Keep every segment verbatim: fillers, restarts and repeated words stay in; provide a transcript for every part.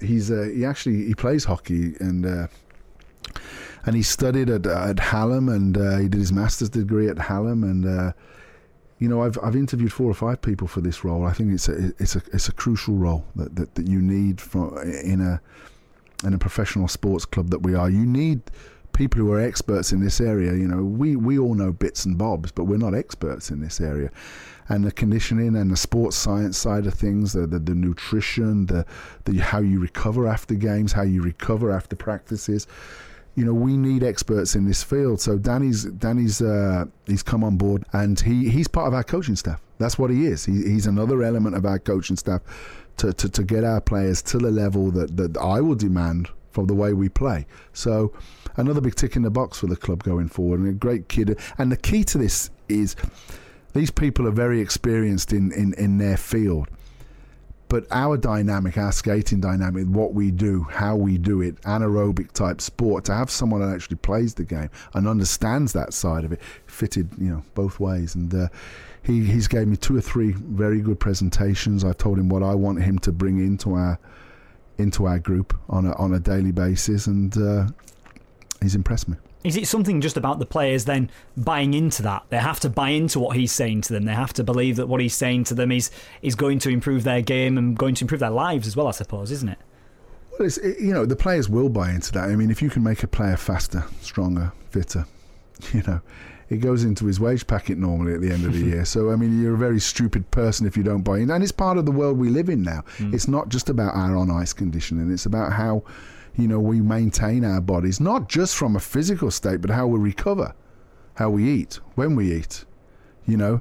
he's uh, he actually he plays hockey and uh, and he studied at at Hallam, and uh, he did his master's degree at Hallam, and uh, you know I've I've interviewed four or five people for this role. I think it's a it's a it's a crucial role that that, that you need from in a in a professional sports club that we are. You need people who are experts in this area. You know, we we all know bits and bobs, but we're not experts in this area. And the conditioning and the sports science side of things, the the, the nutrition, the the how you recover after games, how you recover after practices. You know, we need experts in this field. So Danny's Danny's uh, he's come on board, and he, he's part of our coaching staff. That's what he is. He, he's another element of our coaching staff to, to, to get our players to the level that, that I will demand from the way we play. So another big tick in the box for the club going forward, and a great kid. And the key to this is these people are very experienced in, in, in their field. But our dynamic, our skating dynamic, what we do, how we do it, anaerobic type sport, to have someone that actually plays the game and understands that side of it, fitted, you know, both ways. And uh, he he's gave me two or three very good presentations. I told him what I want him to bring into our into our group on a on a daily basis, and uh, he's impressed me. Is it something just about the players then buying into that? They have to buy into what he's saying to them. They have to believe that what he's saying to them is is going to improve their game and going to improve their lives as well, I suppose, isn't it? Well, it's, it, you know, the players will buy into that. I mean, if you can make a player faster, stronger, fitter, you know, it goes into his wage packet normally at the end of the year. So, I mean, you're a very stupid person if you don't buy in. And it's part of the world we live in now. Mm. It's not just about our on-ice conditioning. It's about how, you know, we maintain our bodies, not just from a physical state, but how we recover, how we eat, when we eat, you know.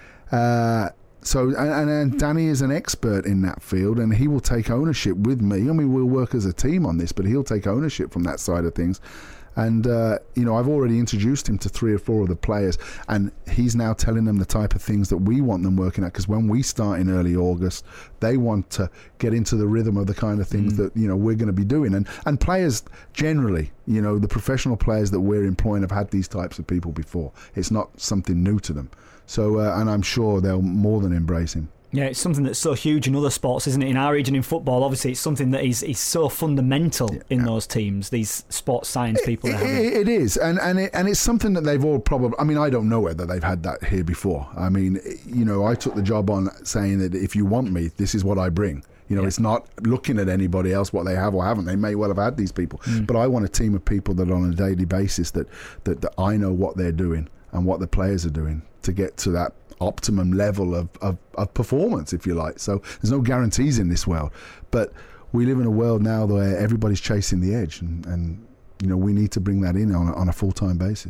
Uh, so, and, and Danny is an expert in that field, and he will take ownership with me. I mean, we'll work as a team on this, but he'll take ownership from that side of things. And, uh, you know, I've already introduced him to three or four of the players, and he's now telling them the type of things that we want them working at, because when we start in early August, they want to get into the rhythm of the kind of things mm. that, you know, we're going to be doing. And, and players generally, you know, the professional players that we're employing have had these types of people before. It's not something new to them. So, uh, and I'm sure they'll more than embrace him. Yeah, it's something that's so huge in other sports, isn't it? In our region, in football, obviously, it's something that is, is so fundamental yeah. in those teams, these sports science people. It, it, it is, and and, it, and it's something that they've all probably, I mean, I don't know whether they've had that here before. I mean, you know, I took the job on saying that if you want me, this is what I bring. You know, yeah. It's not looking at anybody else, what they have or haven't. They may well have had these people. Mm. But I want a team of people that on a daily basis that, that, that I know what they're doing and what the players are doing to get to that optimum level of, of, of performance, if you like. So there's no guarantees in this world, but we live in a world now where everybody's chasing the edge, and, and you know, we need to bring that in on a, on a full-time basis.